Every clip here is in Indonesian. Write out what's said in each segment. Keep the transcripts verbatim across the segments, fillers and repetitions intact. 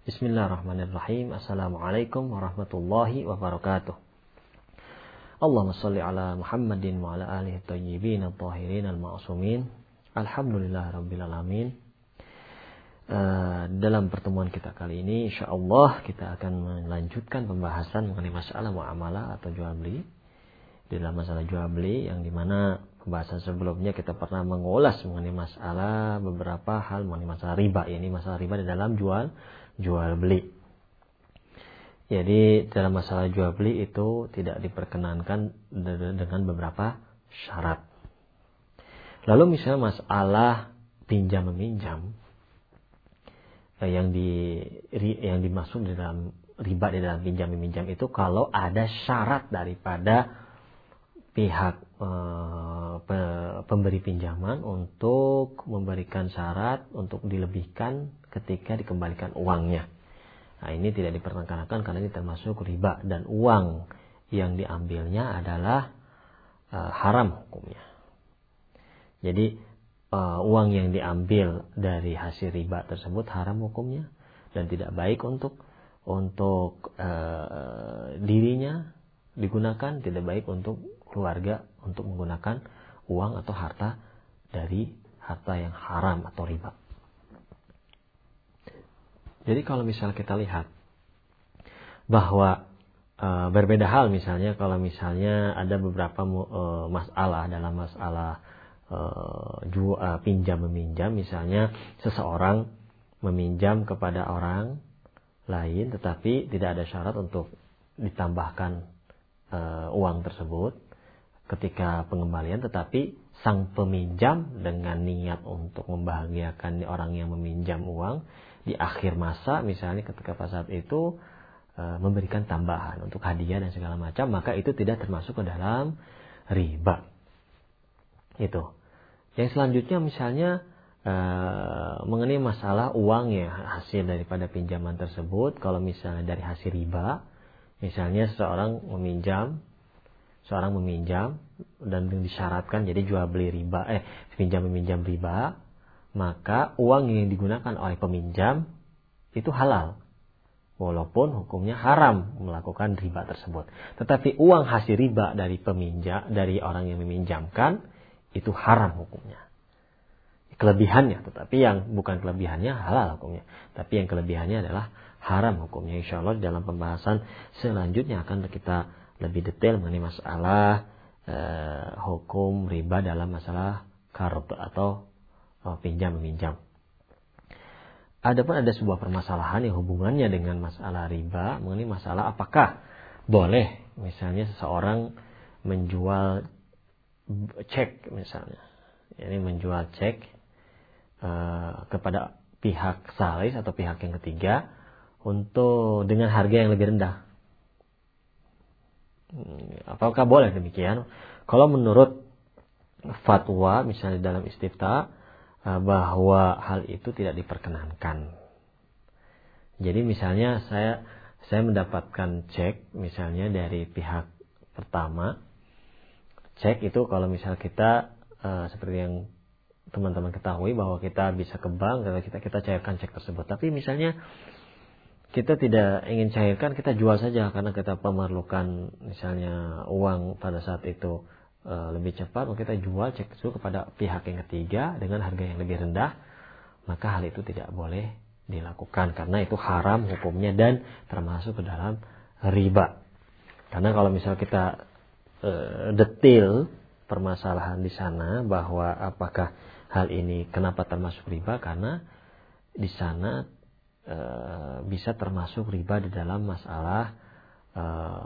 Bismillahirrahmanirrahim. Assalamualaikum warahmatullahi wabarakatuh. Allahumma salli ala Muhammadin wa ala alihi thayyibin at-tahirin al-ma'sumin. Alhamdulillahirabbil alamin. Uh, dalam pertemuan kita kali ini insyaallah kita akan melanjutkan pembahasan mengenai masalah muamalah atau jual beli. Di dalam masalah jual beli yang dimana pembahasan sebelumnya kita pernah mengulas mengenai masalah beberapa hal mengenai masalah riba. Ini masalah riba di dalam jual jual beli. Jadi dalam masalah jual beli itu tidak diperkenankan dengan beberapa syarat. Lalu misalnya masalah pinjam meminjam yang di yang dimaksud di dalam riba di dalam pinjam meminjam itu kalau ada syarat daripada pihak e, pe, pemberi pinjaman untuk memberikan syarat untuk dilebihkan ketika dikembalikan uangnya. Nah, ini tidak diperkenankan karena ini termasuk riba dan uang yang diambilnya adalah e, haram hukumnya. Jadi e, uang yang diambil dari hasil riba tersebut haram hukumnya dan tidak baik untuk untuk e, dirinya digunakan, tidak baik untuk keluarga untuk menggunakan uang atau harta dari harta yang haram atau riba. Jadi kalau misal kita lihat bahwa e, berbeda hal misalnya kalau misalnya ada beberapa e, masalah dalam masalah e, ju, e, pinjam meminjam, misalnya seseorang meminjam kepada orang lain tetapi tidak ada syarat untuk ditambahkan e, uang tersebut ketika pengembalian, tetapi sang peminjam dengan niat untuk membahagiakan orang yang meminjam uang di akhir masa misalnya ketika pada saat itu e, memberikan tambahan untuk hadiah dan segala macam, maka itu tidak termasuk ke dalam riba. Itu. Yang selanjutnya misalnya e, mengenai masalah uang ya hasil daripada pinjaman tersebut, kalau misalnya dari hasil riba, misalnya seseorang meminjam seorang meminjam dan disyaratkan jadi jual beli riba eh pinjam meminjam riba, maka uang yang digunakan oleh peminjam itu halal walaupun hukumnya haram melakukan riba tersebut. Tetapi uang hasil riba dari peminjam dari orang yang meminjamkan itu haram hukumnya. Kelebihannya, tetapi yang bukan kelebihannya halal hukumnya, tapi yang kelebihannya adalah haram hukumnya. Insyaallah dalam pembahasan selanjutnya akan kita lebih detail mengenai masalah eh, hukum riba dalam masalah qard atau oh, pinjam meminjam. Adapun ada sebuah permasalahan yang hubungannya dengan masalah riba mengenai masalah apakah boleh misalnya seseorang menjual cek misalnya, ini menjual cek eh, kepada pihak salis atau pihak yang ketiga untuk dengan harga yang lebih rendah. Apakah boleh demikian? Kalau menurut fatwa misalnya dalam istifta bahwa hal itu tidak diperkenankan. Jadi misalnya saya saya mendapatkan cek misalnya dari pihak pertama. Cek itu kalau misal kita uh, seperti yang teman-teman ketahui bahwa kita bisa ke bank kalau kita kita cairkan cek tersebut. Tapi misalnya kita tidak ingin cairkan, kita jual saja karena kita memerlukan misalnya uang pada saat itu e, lebih cepat, maka kita jual cek itu kepada pihak yang ketiga dengan harga yang lebih rendah, maka hal itu tidak boleh dilakukan karena itu haram hukumnya dan termasuk ke dalam riba. Karena kalau misal kita e, detail permasalahan di sana bahwa apakah hal ini kenapa termasuk riba, karena di sana E, bisa termasuk riba di dalam masalah e,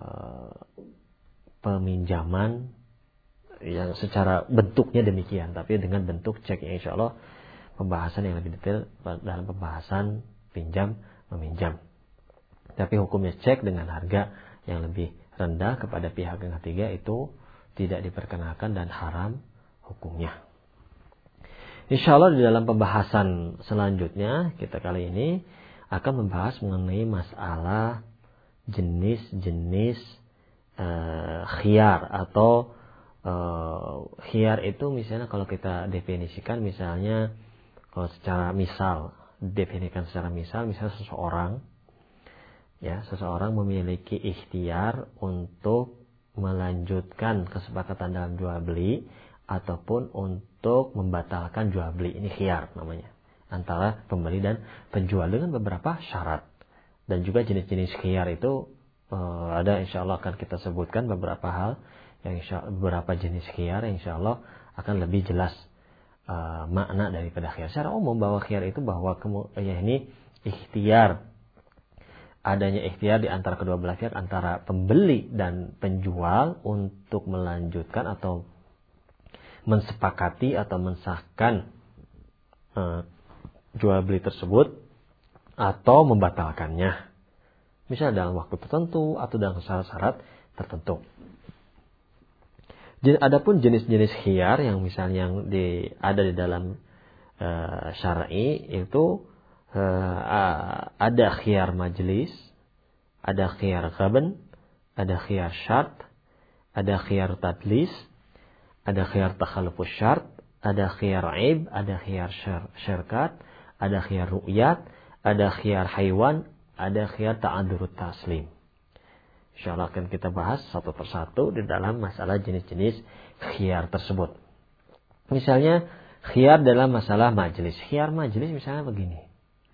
peminjaman yang secara bentuknya demikian, tapi dengan bentuk cek yang insya Allah pembahasan yang lebih detail dalam pembahasan pinjam meminjam. Tapi hukumnya cek dengan harga yang lebih rendah kepada pihak yang ketiga itu tidak diperkenalkan dan haram hukumnya. Insya Allah di dalam pembahasan selanjutnya kita kali ini akan membahas mengenai masalah jenis-jenis uh, khiyar atau uh, khiyar itu misalnya kalau kita definisikan misalnya kalau secara misal definisikan secara misal, misalnya seseorang ya, seseorang memiliki ikhtiar untuk melanjutkan kesepakatan dalam jual beli ataupun untuk membatalkan jual beli. Ini khiyar namanya, antara pembeli dan penjual dengan beberapa syarat. Dan juga jenis-jenis khiyar itu uh, ada, insya Allah akan kita sebutkan beberapa hal yang insya Allah, beberapa jenis khiyar yang insya Allah akan lebih jelas uh, makna daripada khiyar. Secara umum bahwa khiyar itu bahwa kemu, ya ini ikhtiar, adanya ikhtiar di antara kedua belah pihak, antara pembeli dan penjual untuk melanjutkan atau mensepakati atau mensahkan uh, jual beli tersebut atau membatalkannya, misalnya dalam waktu tertentu atau dalam syarat-syarat tertentu. Adapun jenis-jenis khiyar yang misalnya yang di, ada di dalam uh, syar'i itu uh, ada khiyar majlis, ada khiyar ghaban, ada khiyar syart, ada khiyar tadlis, ada khiyar takhalufus syart, ada khiyar aib, ada khiyar syarkat, ada khiyar ru'yat, ada khiyar haywan, ada khiyar ta'adzurut taslim. InsyaAllah akan kita bahas satu persatu di dalam masalah jenis-jenis khiyar tersebut. Misalnya khiyar dalam masalah majlis. Khiyar majlis misalnya begini.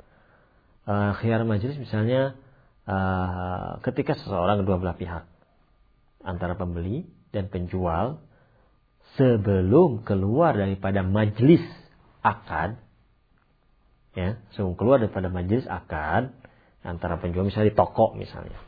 Uh, khiyar majlis misalnya uh, ketika seseorang kedua belah pihak, antara pembeli dan penjual, sebelum keluar daripada majlis akad, ya, sebelum keluar daripada majlis akad antara penjual, misalnya di toko misalnya.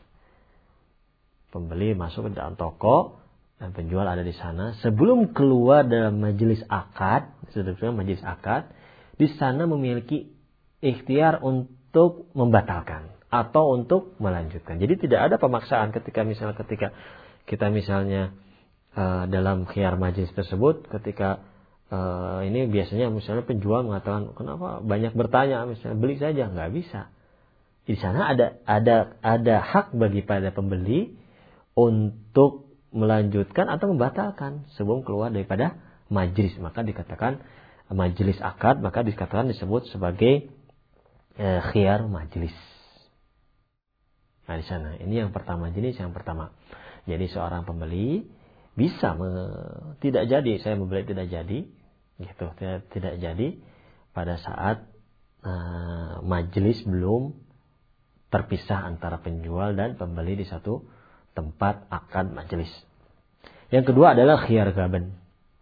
Pembeli masuk ke dalam toko dan penjual ada di sana. Sebelum keluar dalam majelis akad, sebetulnya majelis akad, di sana memiliki ikhtiar untuk membatalkan atau untuk melanjutkan. Jadi tidak ada pemaksaan ketika misalnya ketika kita misalnya uh, dalam khiyar majelis tersebut, ketika uh, ini biasanya misalnya penjual mengatakan, kenapa banyak bertanya, misalnya beli saja, nggak bisa. Di sana ada ada ada hak bagi pada pembeli untuk melanjutkan atau membatalkan sebelum keluar daripada majlis. Maka dikatakan majlis akad, maka dikatakan disebut sebagai eh, khiyar majlis. Nah di sana, ini yang pertama, jenis yang pertama. Jadi seorang pembeli bisa me- tidak jadi, saya membeli tidak jadi, gitu, tidak, tidak jadi pada saat eh, majlis belum terpisah antara penjual dan pembeli di satu tempat akad majelis. Yang kedua adalah khiyar gaban.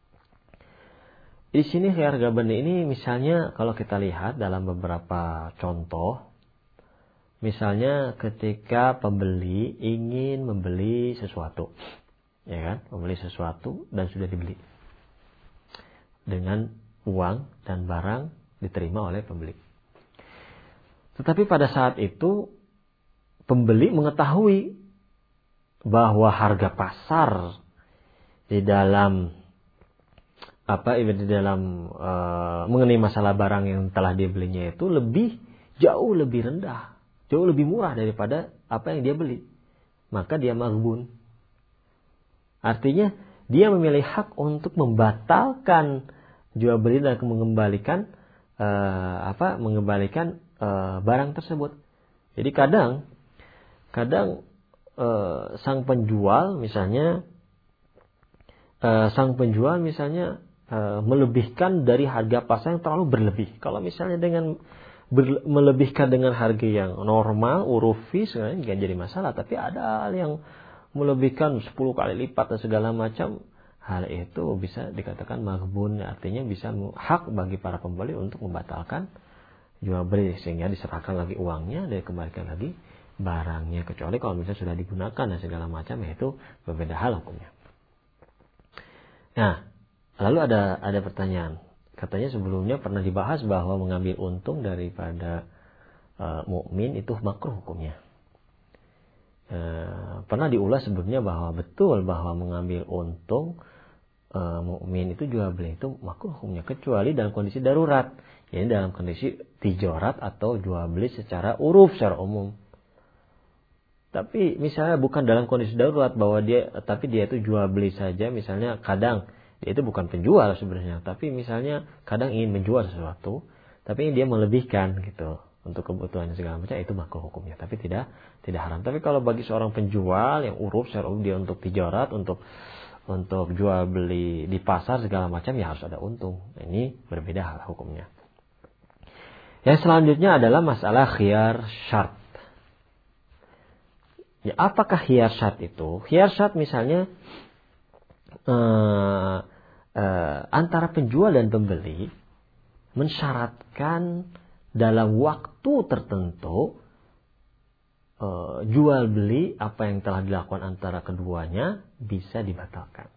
Di sini khiyar gaban ini misalnya kalau kita lihat dalam beberapa contoh, misalnya ketika pembeli ingin membeli sesuatu, ya kan, membeli sesuatu dan sudah dibeli dengan uang dan barang diterima oleh pembeli. Tetapi pada saat itu pembeli mengetahui bahwa harga pasar di dalam apa di dalam e, mengenai masalah barang yang telah dibelinya itu lebih jauh lebih rendah, jauh lebih murah daripada apa yang dia beli. Maka dia maghbun. Artinya dia memilih hak untuk membatalkan jual beli dan mengembalikan e, apa mengembalikan e, barang tersebut. Jadi kadang kadang Uh, sang penjual misalnya uh, sang penjual misalnya uh, melebihkan dari harga pasar yang terlalu berlebih. Kalau misalnya dengan ber, melebihkan dengan harga yang normal, urufi, sebenarnya nggak jadi masalah. Tapi ada yang melebihkan sepuluh kali lipat dan segala macam, hal itu bisa dikatakan maghbun, artinya bisa hak bagi para pembeli untuk membatalkan jual beli sehingga diserahkan lagi uangnya dan dikembalikan lagi barangnya, kecuali kalau misalnya sudah digunakan dan segala macam, yaitu berbeda hal hukumnya. Nah, lalu ada ada pertanyaan. Katanya sebelumnya pernah dibahas bahwa mengambil untung daripada uh, mukmin itu makruh hukumnya. Uh, pernah diulas sebelumnya bahwa betul bahwa mengambil untung uh, mukmin itu jual beli itu makruh hukumnya, kecuali dalam kondisi darurat. Jadi dalam kondisi tijorat atau jual beli secara uruf, secara umum. Tapi misalnya bukan dalam kondisi darurat bahwa dia, tapi dia itu jual beli saja, misalnya kadang dia itu bukan penjual sebenarnya, tapi misalnya kadang ingin menjual sesuatu, tapi dia melebihkan gitu untuk kebutuhan segala macam, itu makruh hukumnya, tapi tidak tidak haram. Tapi kalau bagi seorang penjual yang uruf secara umum, dia untuk tijarat, untuk untuk jual beli di pasar segala macam, ya harus ada untung. Ini berbeda hal hukumnya. Yang selanjutnya adalah masalah khiyar syart. Ya, apakah khiyar syart itu? Khiyar syart misalnya eh, eh, antara penjual dan pembeli mensyaratkan dalam waktu tertentu eh, jual beli apa yang telah dilakukan antara keduanya bisa dibatalkan.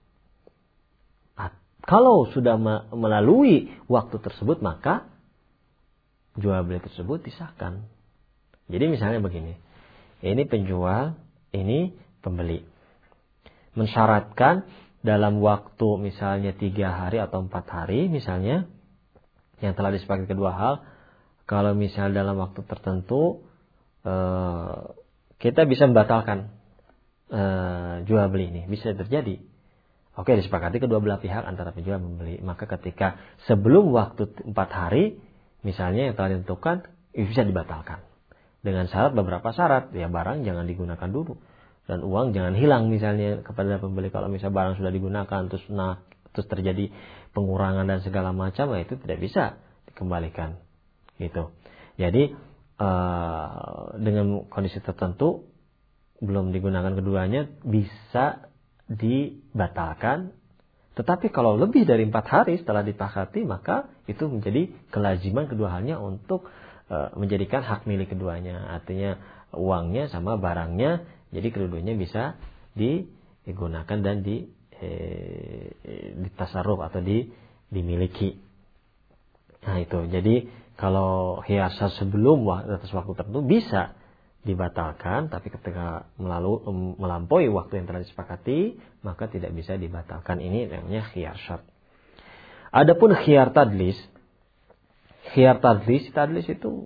Kalau sudah melalui waktu tersebut, maka jual beli tersebut disahkan. Jadi misalnya begini. Ini penjual, ini pembeli. Mensyaratkan dalam waktu misalnya tiga hari atau empat hari misalnya, yang telah disepakati kedua hal, kalau misal dalam waktu tertentu eh, kita bisa membatalkan eh, jual beli ini, bisa terjadi. Oke, disepakati kedua belah pihak antara penjual dan pembeli. Maka ketika sebelum waktu empat hari, misalnya yang telah ditentukan, bisa dibatalkan. Dengan syarat, beberapa syarat, ya barang jangan digunakan dulu. Dan uang jangan hilang misalnya kepada pembeli. Kalau misalnya barang sudah digunakan, terus nah, terus terjadi pengurangan dan segala macam, ya itu tidak bisa dikembalikan. Gitu. Jadi, uh, dengan kondisi tertentu, belum digunakan keduanya, bisa dibatalkan. Tetapi kalau lebih dari empat hari setelah disepakati, maka itu menjadi kelaziman kedua halnya untuk menjadikan hak milik keduanya, artinya uangnya sama barangnya, jadi keduanya bisa digunakan dan di eh, ditasarruf atau di, dimiliki. Nah itu, jadi kalau hiasan sebelum atas waktu tertentu bisa dibatalkan, tapi ketika melalu, melampaui waktu yang telah disepakati, maka tidak bisa dibatalkan. Ini namanya khiyar syart. Adapun khiyar tadlis, khiyar tadlis, tadlis itu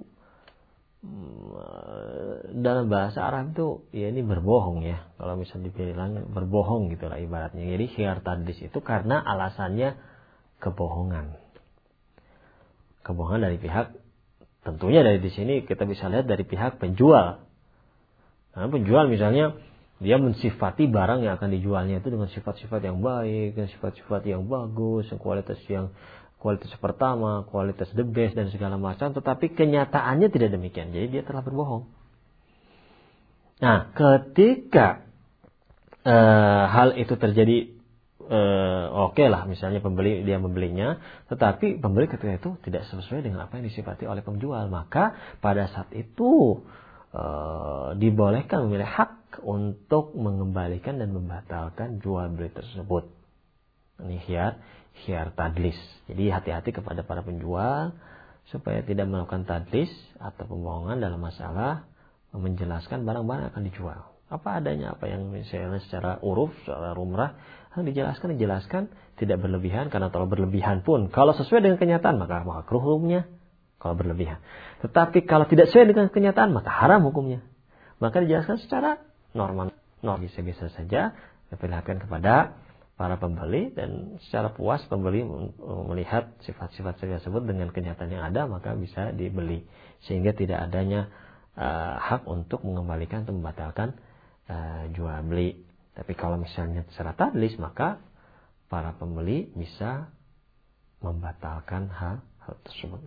dalam bahasa Arab itu ya ini berbohong ya. Kalau misalnya dibilang berbohong gitulah ibaratnya. Jadi khiyar tadlis itu karena alasannya kebohongan. Kebohongan dari pihak, tentunya dari di sini kita bisa lihat dari pihak penjual. Nah, penjual misalnya dia mensifati barang yang akan dijualnya itu dengan sifat-sifat yang baik, dengan sifat-sifat yang bagus, kualitas yang kualitas pertama, kualitas the best dan segala macam, tetapi kenyataannya tidak demikian. Jadi dia telah berbohong. Nah, ketika e, hal itu terjadi, e, oke okay lah, misalnya pembeli dia membelinya, tetapi pembeli ketika itu tidak sesuai dengan apa yang disifati oleh penjual, maka pada saat itu e, dibolehkan memilih hak untuk mengembalikan dan membatalkan jual beli tersebut. Ini khiyar, khiyar tadlis. Jadi hati-hati kepada para penjual supaya tidak melakukan tadlis atau pembohongan dalam masalah menjelaskan barang-barang yang akan dijual. Apa adanya, apa yang misalnya secara uruf, secara rumrah, yang dijelaskan, dijelaskan, tidak berlebihan, karena kalau berlebihan pun, kalau sesuai dengan kenyataan, maka makruh hukumnya, kalau berlebihan. Tetapi kalau tidak sesuai dengan kenyataan, maka haram hukumnya. Maka dijelaskan secara normal, normal biasa-biasa saja, diperlihatkan kepada para pembeli, dan secara puas pembeli melihat sifat-sifat tersebut dengan kenyataan yang ada, maka bisa dibeli. Sehingga tidak adanya uh, hak untuk mengembalikan atau membatalkan uh, jual beli. Tapi kalau misalnya secara tadlis, maka para pembeli bisa membatalkan hal, hal tersebut.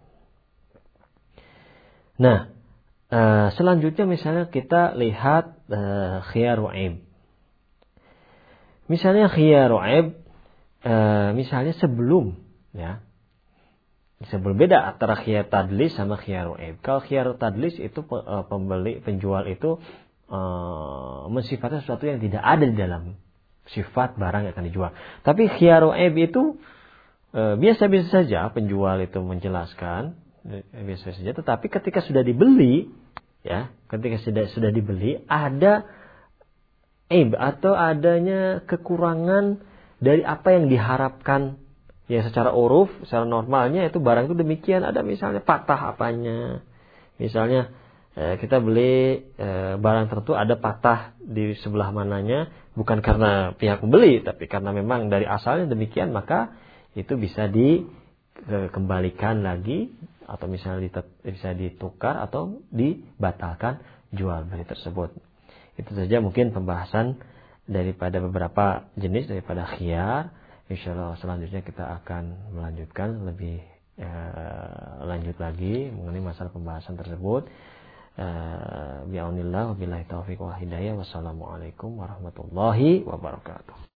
Nah, uh, selanjutnya misalnya kita lihat uh, khiyar wa'ib. Misalnya khiyar aib, e, misalnya sebelum, ya, sebelum beda antara khiyar tadlis sama khiyar aib. Kalau khiyar tadlis itu e, pembeli penjual itu e, mensifatkan sesuatu yang tidak ada di dalam sifat barang yang akan dijual. Tapi khiyar aib itu e, biasa-biasa saja penjual itu menjelaskan, biasa saja. Tetapi ketika sudah dibeli, ya, ketika sudah sudah dibeli ada aib atau adanya kekurangan dari apa yang diharapkan, ya secara uruf, secara normalnya itu barang itu demikian, ada misalnya patah apanya, misalnya eh, kita beli eh, barang tertentu ada patah di sebelah mananya, bukan karena pihak pembeli, tapi karena memang dari asalnya demikian, maka itu bisa dikembalikan lagi atau misalnya ditet- bisa ditukar atau dibatalkan jual beli tersebut. Itu saja mungkin pembahasan daripada beberapa jenis daripada khiyar. Insyaallah selanjutnya kita akan melanjutkan lebih uh, lanjut lagi mengenai masalah pembahasan tersebut. Uh, Bi'aunillah wabillahi taufiq wal hidayah. Wassalamualaikum warahmatullahi wabarakatuh.